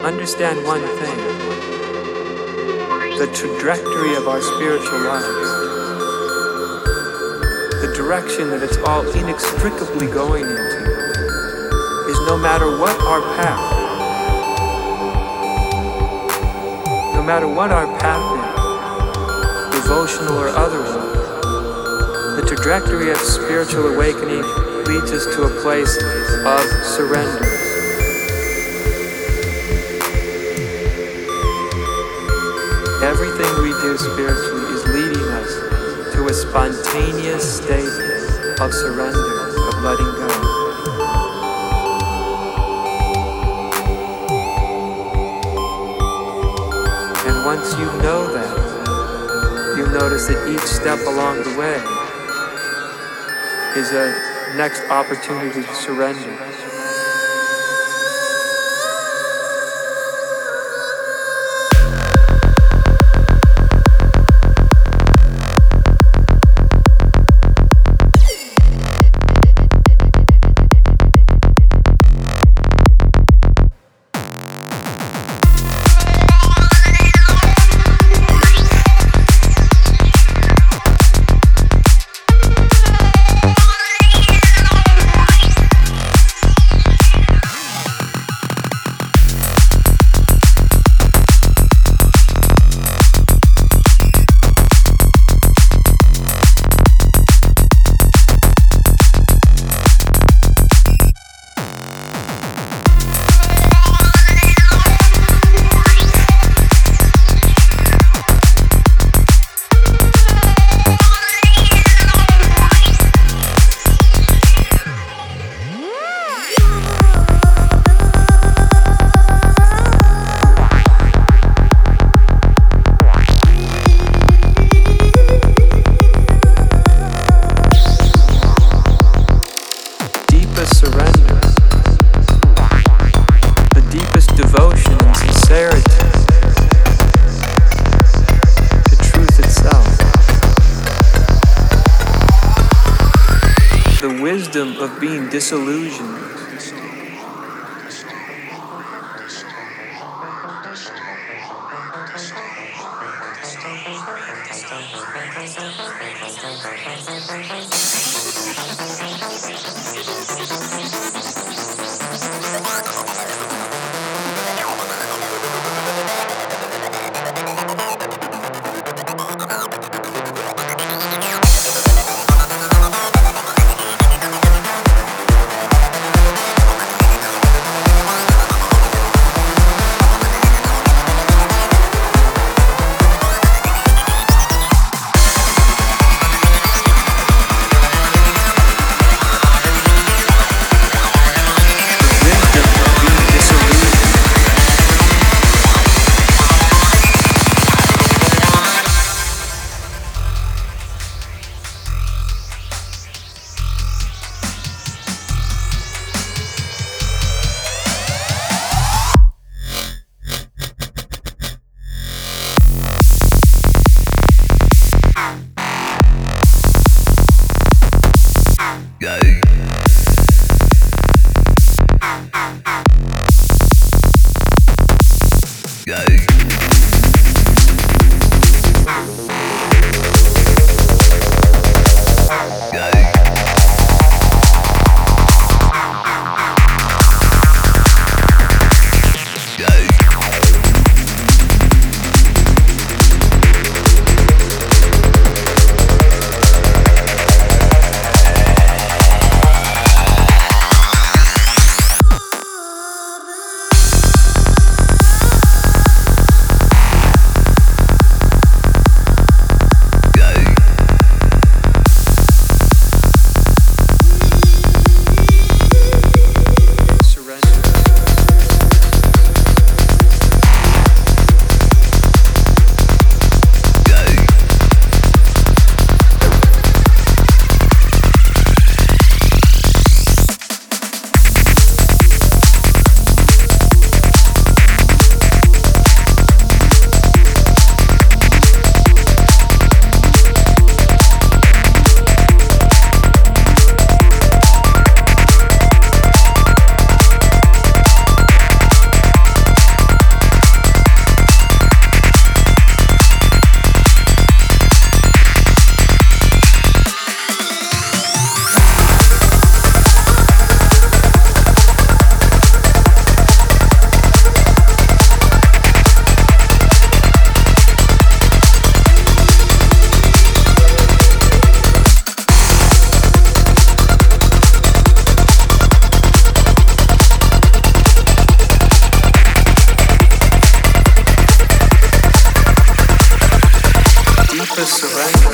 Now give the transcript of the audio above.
Understand one thing: the trajectory of our spiritual lives, the direction that it's all inextricably going into, is no matter what our path, no matter what our path is, devotional or otherwise, the trajectory of spiritual awakening leads us to a place of surrender. Everything we do spiritually is leading us to a spontaneous state of surrender, of letting go. And once you know that, you notice that each step along the way is a next opportunity to surrender. Of being disillusioned. surrender.